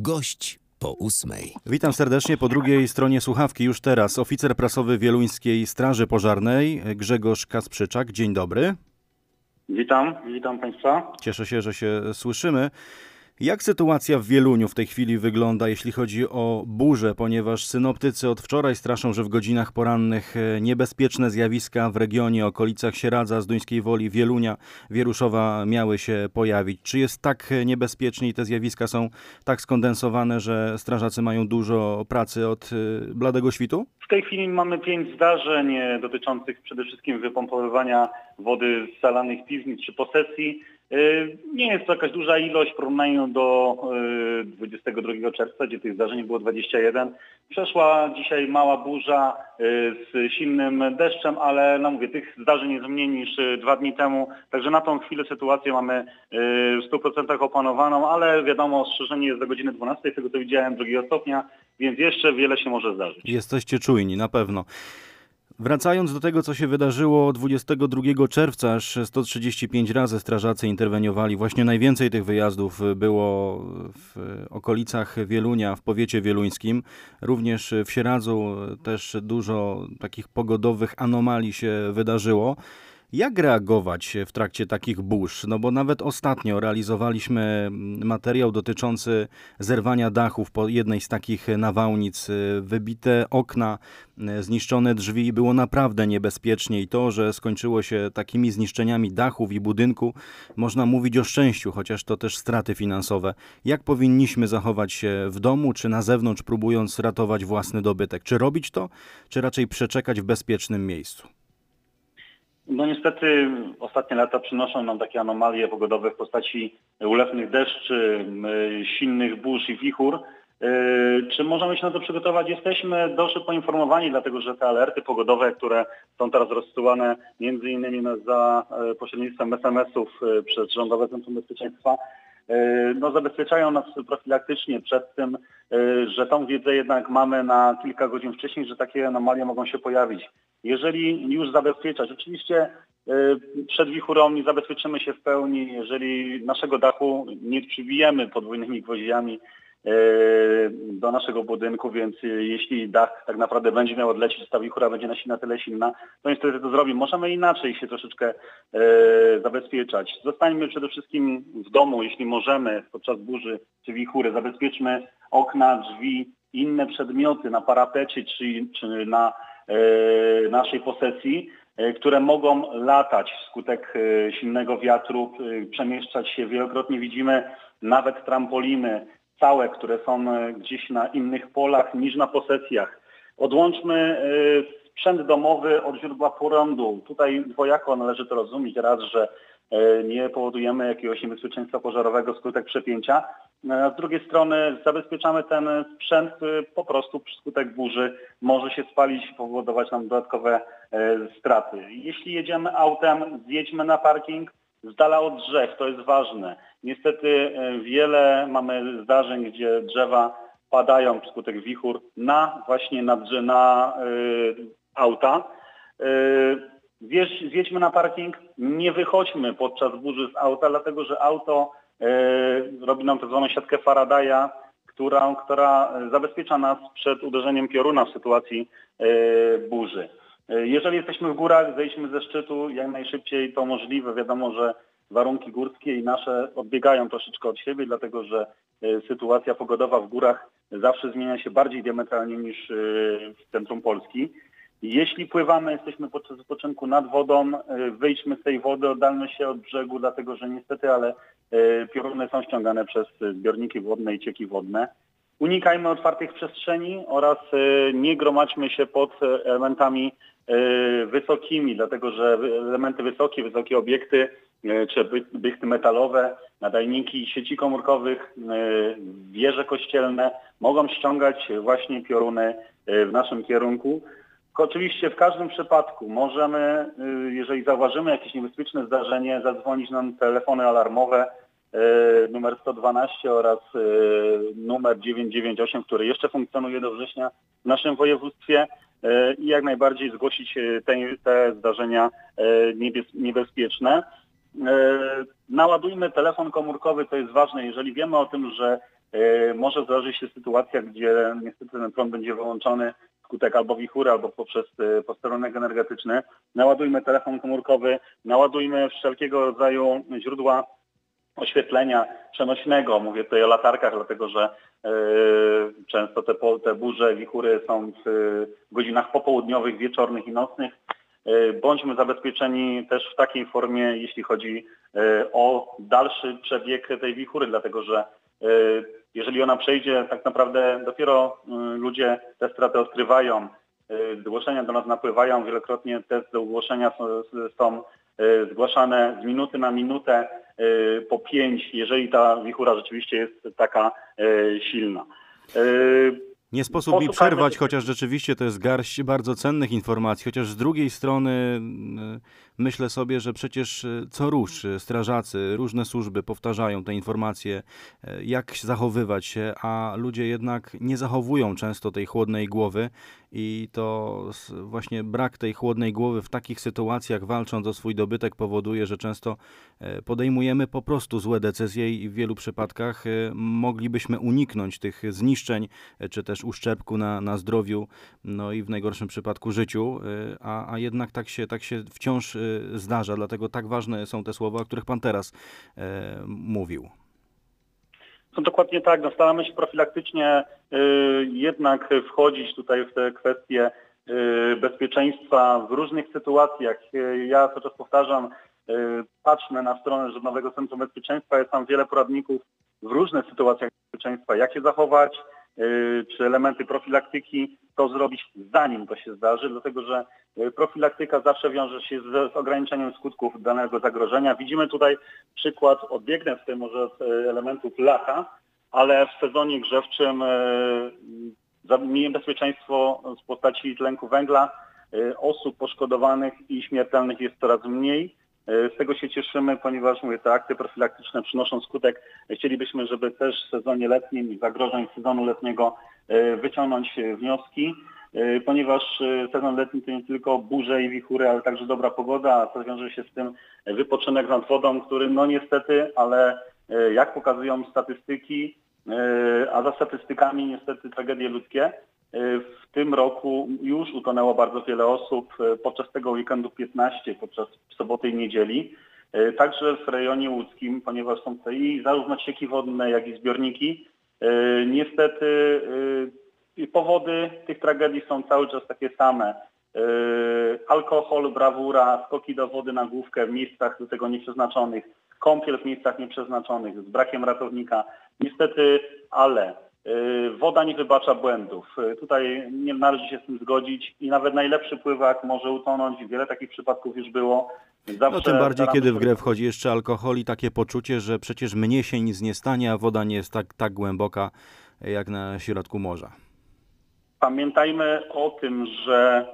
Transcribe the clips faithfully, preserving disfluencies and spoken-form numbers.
Gość po ósmej. Witam serdecznie po drugiej stronie słuchawki już teraz. Oficer prasowy Wieluńskiej Straży Pożarnej Grzegorz Kasprzyczak. Dzień dobry. Witam, witam Państwa. Cieszę się, że się słyszymy. Jak sytuacja w Wieluniu w tej chwili wygląda, jeśli chodzi o burzę, ponieważ synoptycy od wczoraj straszą, że w godzinach porannych niebezpieczne zjawiska w regionie, okolicach Sieradza, Zduńskiej Woli, Wielunia, Wieruszowa miały się pojawić. Czy jest tak niebezpiecznie i te zjawiska są tak skondensowane, że strażacy mają dużo pracy od bladego świtu? W tej chwili mamy pięć zdarzeń dotyczących przede wszystkim wypompowywania wody z zalanych piwnic czy posesji. Nie jest to jakaś duża ilość w porównaniu do dwudziestego drugiego czerwca, gdzie tych zdarzeń było dwadzieścia jeden. Przeszła dzisiaj mała burza z silnym deszczem, ale no mówię, tych zdarzeń jest mniej niż dwa dni temu. Także na tą chwilę sytuację mamy w stu procentach opanowaną, ale wiadomo, ostrzeżenie jest do godziny dwunastej, z tego co widziałem, drugiego stopnia, więc jeszcze wiele się może zdarzyć. Jesteście czujni, na pewno. Wracając do tego, co się wydarzyło dwudziestego drugiego czerwca, aż sto trzydzieści pięć razy strażacy interweniowali. Właśnie najwięcej tych wyjazdów było w okolicach Wielunia, w powiecie wieluńskim. Również w Sieradzu też dużo takich pogodowych anomalii się wydarzyło. Jak reagować w trakcie takich burz? No bo nawet ostatnio realizowaliśmy materiał dotyczący zerwania dachów po jednej z takich nawałnic. Wybite okna, zniszczone drzwi, było naprawdę niebezpiecznie i to, że skończyło się takimi zniszczeniami dachów i budynku, można mówić o szczęściu, chociaż to też straty finansowe. Jak powinniśmy zachować się w domu czy na zewnątrz, próbując ratować własny dobytek? Czy robić to, czy raczej przeczekać w bezpiecznym miejscu? No niestety ostatnie lata przynoszą nam takie anomalie pogodowe w postaci ulewnych deszczy, silnych burz i wichur. Czy możemy się na to przygotować? Jesteśmy dobrze poinformowani, dlatego że te alerty pogodowe, które są teraz rozsyłane między innymi za pośrednictwem es em esów przez Rządowe Centrum Bezpieczeństwa, no zabezpieczają nas profilaktycznie przed tym, że tą wiedzę jednak mamy na kilka godzin wcześniej, że takie anomalie mogą się pojawić. Jeżeli już zabezpieczać, oczywiście przed wichurą nie zabezpieczymy się w pełni, jeżeli naszego dachu nie przybijemy podwójnymi gwoździami do naszego budynku, więc jeśli dach tak naprawdę będzie miał odlecieć, ta wichura będzie na tyle silna, to niestety to zrobi. Możemy inaczej się troszeczkę e, zabezpieczać. Zostańmy przede wszystkim w domu, jeśli możemy podczas burzy czy wichury. Zabezpieczmy okna, drzwi, inne przedmioty na parapecie czy, czy na e, naszej posesji, e, które mogą latać wskutek e, silnego wiatru, e, przemieszczać się. Wielokrotnie widzimy nawet trampoliny całe, które są gdzieś na innych polach niż na posesjach. Odłączmy sprzęt domowy od źródła prądu. Tutaj dwojako należy to rozumieć. Raz, że nie powodujemy jakiegoś niebezpieczeństwa pożarowego wskutek przepięcia, a z drugiej strony zabezpieczamy ten sprzęt, po prostu wskutek burzy może się spalić i powodować nam dodatkowe straty. Jeśli jedziemy autem, zjedźmy na parking z dala od drzew, to jest ważne. Niestety wiele mamy zdarzeń, gdzie drzewa padają wskutek wichur na właśnie na, na y, auta. Y, zjedź, zjedźmy na parking, nie wychodźmy podczas burzy z auta, dlatego że auto y, robi nam tak zwaną siatkę Faradaya, która, która zabezpiecza nas przed uderzeniem pioruna w sytuacji y, burzy. Jeżeli jesteśmy w górach, zejdźmy ze szczytu jak najszybciej to możliwe. Wiadomo, że warunki górskie i nasze odbiegają troszeczkę od siebie, dlatego że sytuacja pogodowa w górach zawsze zmienia się bardziej diametralnie niż w centrum Polski. Jeśli pływamy, jesteśmy podczas wypoczynku nad wodą, wyjdźmy z tej wody, oddalmy się od brzegu, dlatego że niestety, ale pioruny są ściągane przez zbiorniki wodne i cieki wodne. Unikajmy otwartych przestrzeni oraz nie gromadźmy się pod elementami wysokimi, dlatego że elementy wysokie, wysokie obiekty, czy obiekty metalowe, nadajniki sieci komórkowych, wieże kościelne mogą ściągać właśnie pioruny w naszym kierunku. Oczywiście w każdym przypadku możemy, jeżeli zauważymy jakieś niebezpieczne zdarzenie, zadzwonić nam telefony alarmowe numer sto dwanaście oraz numer dziewięćset dziewięćdziesiąt osiem, który jeszcze funkcjonuje do września w naszym województwie i jak najbardziej zgłosić te, te zdarzenia niebezpieczne. Naładujmy telefon komórkowy, to jest ważne, jeżeli wiemy o tym, że może zdarzyć się sytuacja, gdzie niestety ten prąd będzie wyłączony wskutek albo wichury, albo poprzez posterunek energetyczny. Naładujmy telefon komórkowy, naładujmy wszelkiego rodzaju źródła oświetlenia przenośnego. Mówię tutaj o latarkach, dlatego że yy, często te, te burze, wichury są w godzinach popołudniowych, wieczornych i nocnych. Yy, bądźmy zabezpieczeni też w takiej formie, jeśli chodzi yy, o dalszy przebieg tej wichury, dlatego że yy, jeżeli ona przejdzie, tak naprawdę dopiero yy, ludzie te straty odkrywają. Yy, zgłoszenia do nas napływają, wielokrotnie te zgłoszenia są, są zgłaszane z minuty na minutę po pięć, jeżeli ta wichura rzeczywiście jest taka silna. Nie sposób mi przerwać, chociaż rzeczywiście to jest garść bardzo cennych informacji, chociaż z drugiej strony myślę sobie, że przecież co rusz strażacy, różne służby powtarzają te informacje, jak zachowywać się, a ludzie jednak nie zachowują często tej chłodnej głowy i to właśnie brak tej chłodnej głowy w takich sytuacjach, walcząc o swój dobytek, powoduje, że często podejmujemy po prostu złe decyzje i w wielu przypadkach moglibyśmy uniknąć tych zniszczeń, czy też uszczerbku na, na zdrowiu, no i w najgorszym przypadku życiu, a, a jednak tak się, tak się wciąż zdarza, dlatego tak ważne są te słowa, o których Pan teraz e, mówił. No dokładnie tak, no staramy się profilaktycznie y, jednak wchodzić tutaj w te kwestie y, bezpieczeństwa w różnych sytuacjach. Y, ja cały czas powtarzam, y, patrzmy na stronę Rządowego Centrum Bezpieczeństwa, jest tam wiele poradników w różnych sytuacjach bezpieczeństwa, jak się zachować, y, czy elementy profilaktyki, to zrobić zanim to się zdarzy, dlatego że profilaktyka zawsze wiąże się z, z ograniczeniem skutków danego zagrożenia. Widzimy tutaj przykład, odbiegnę tutaj może od elementów lata, ale w sezonie grzewczym niebezpieczeństwo z postaci tlenku węgla, osób poszkodowanych i śmiertelnych jest coraz mniej. Z tego się cieszymy, ponieważ mówię, te akty profilaktyczne przynoszą skutek. Chcielibyśmy, żeby też w sezonie letnim i zagrożeń sezonu letniego wyciągnąć wnioski, ponieważ sezon letni to nie tylko burze i wichury, ale także dobra pogoda, a to wiąże się z tym wypoczynek nad wodą, który no niestety, ale jak pokazują statystyki, a za statystykami niestety tragedie ludzkie, w tym roku już utonęło bardzo wiele osób, podczas tego weekendu piętnaście, podczas soboty i niedzieli. Także w rejonie łódzkim, ponieważ są tutaj i zarówno cieki wodne, jak i zbiorniki. Niestety powody tych tragedii są cały czas takie same. Alkohol, brawura, skoki do wody na główkę w miejscach do tego nieprzeznaczonych, kąpiel w miejscach nieprzeznaczonych, z brakiem ratownika. Niestety, ale woda nie wybacza błędów. Tutaj nie należy się z tym zgodzić i nawet najlepszy pływak może utonąć. Wiele takich przypadków już było. Zawsze no tym bardziej, kiedy w grę wchodzi jeszcze alkohol i takie poczucie, że przecież mnie się nic nie stanie, a woda nie jest tak, tak głęboka jak na środku morza. Pamiętajmy o tym, że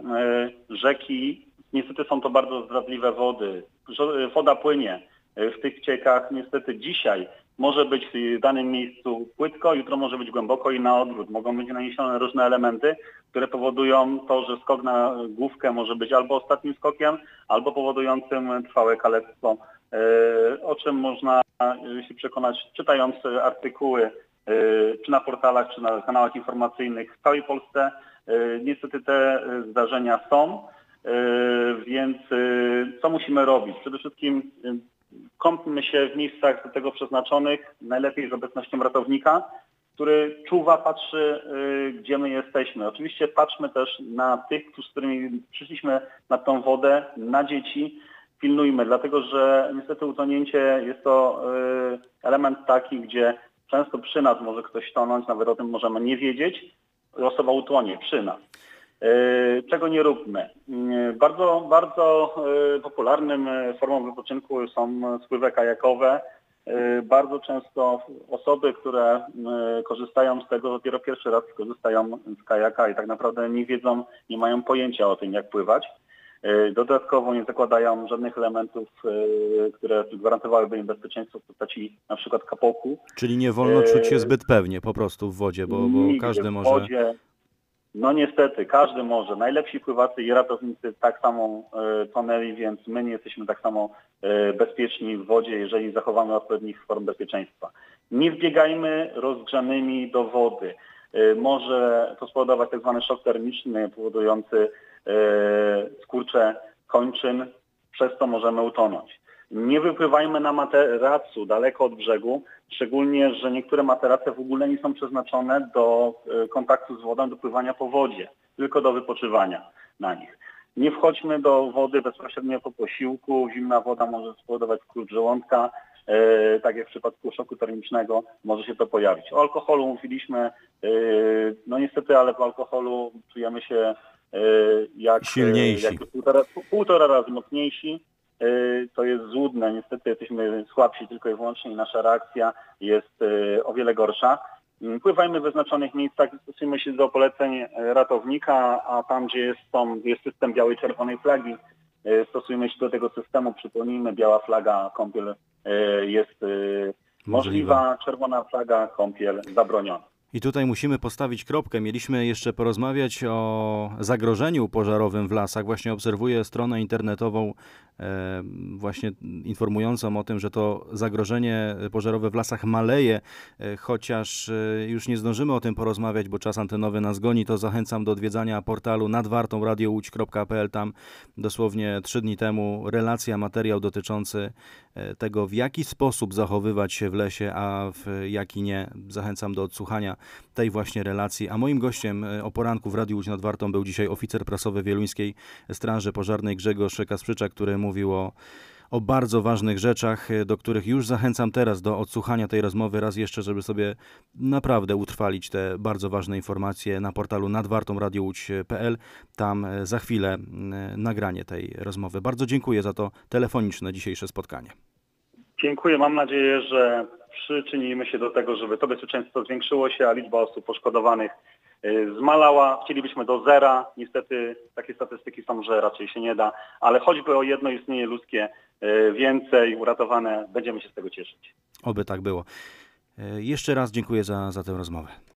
rzeki niestety są to bardzo zdradliwe wody. Woda płynie w tych ciekach. Niestety dzisiaj może być w danym miejscu płytko, jutro może być głęboko i na odwrót. Mogą być naniesione różne elementy, które powodują to, że skok na główkę może być albo ostatnim skokiem, albo powodującym trwałe kalectwo. O czym można się przekonać, czytając artykuły czy na portalach, czy na kanałach informacyjnych w całej Polsce. Niestety te zdarzenia są, więc co musimy robić? Przede wszystkim kąpmy się w miejscach do tego przeznaczonych, najlepiej z obecnością ratownika, który czuwa, patrzy, gdzie my jesteśmy. Oczywiście patrzmy też na tych, z którymi przyszliśmy na tą wodę, na dzieci. Pilnujmy, dlatego że niestety utonięcie jest to element taki, gdzie często przy nas może ktoś tonąć, nawet o tym możemy nie wiedzieć. Osoba utonie przy nas. Czego nie róbmy. Bardzo, bardzo popularnym formą wypoczynku są spływy kajakowe. Bardzo często osoby, które korzystają z tego, dopiero pierwszy raz korzystają z kajaka i tak naprawdę nie wiedzą, nie mają pojęcia o tym, jak pływać. Dodatkowo nie zakładają żadnych elementów, które gwarantowałyby im bezpieczeństwo w postaci na przykład kapoku. Czyli nie wolno czuć się zbyt pewnie po prostu w wodzie, bo, bo każdy może... W wodzie, No niestety, każdy może. Najlepsi pływacy i ratownicy tak samo e, tonęli, więc my nie jesteśmy tak samo e, bezpieczni w wodzie, jeżeli zachowamy odpowiednich form bezpieczeństwa. Nie wbiegajmy rozgrzanymi do wody. E, może to spowodować tak zwany szok termiczny powodujący e, skurcze kończyn, przez to możemy utonąć. Nie wypływajmy na materacu daleko od brzegu, szczególnie, że niektóre materace w ogóle nie są przeznaczone do e, kontaktu z wodą, do pływania po wodzie, tylko do wypoczywania na nich. Nie wchodźmy do wody bezpośrednio po posiłku. Zimna woda może spowodować skurcz żołądka, e, tak jak w przypadku szoku termicznego może się to pojawić. O alkoholu mówiliśmy, e, no niestety, ale w alkoholu czujemy się e, jak, Silniejsi. jak półtora, półtora razy mocniejsi. To jest złudne, niestety jesteśmy słabsi tylko i wyłącznie i nasza reakcja jest o wiele gorsza. Pływajmy w wyznaczonych miejscach, stosujmy się do poleceń ratownika, a tam, gdzie jest, są, jest system białej czerwonej flagi, stosujmy się do tego systemu. Przypomnijmy, biała flaga, kąpiel jest możliwa, czerwona flaga, kąpiel zabroniona. I tutaj musimy postawić kropkę. Mieliśmy jeszcze porozmawiać o zagrożeniu pożarowym w lasach. Właśnie obserwuję stronę internetową e, właśnie informującą o tym, że to zagrożenie pożarowe w lasach maleje, e, chociaż e, już nie zdążymy o tym porozmawiać, bo czas antenowy nas goni, to zachęcam do odwiedzania portalu nad wartą radio łódź kropka p l. Tam dosłownie trzy dni temu relacja, materiał dotyczący e, tego, w jaki sposób zachowywać się w lesie, a w jaki nie. Zachęcam do odsłuchania tej właśnie relacji. A moim gościem o poranku w Radiu Łódź nad Wartą był dzisiaj oficer prasowy Wieluńskiej Straży Pożarnej Grzegorz Kaspryczak, który mówił o, o bardzo ważnych rzeczach, do których już zachęcam teraz do odsłuchania tej rozmowy raz jeszcze, żeby sobie naprawdę utrwalić te bardzo ważne informacje na portalu nad wartą radio łódź kropka p l. Tam za chwilę nagranie tej rozmowy. Bardzo dziękuję za to telefoniczne dzisiejsze spotkanie. Dziękuję. Mam nadzieję, że przyczynimy się do tego, żeby to bezpieczeństwo zwiększyło się, a liczba osób poszkodowanych zmalała. Chcielibyśmy do zera. Niestety takie statystyki są, że raczej się nie da, ale choćby o jedno istnienie ludzkie więcej uratowane, będziemy się z tego cieszyć. Oby tak było. Jeszcze raz dziękuję za, za tę rozmowę.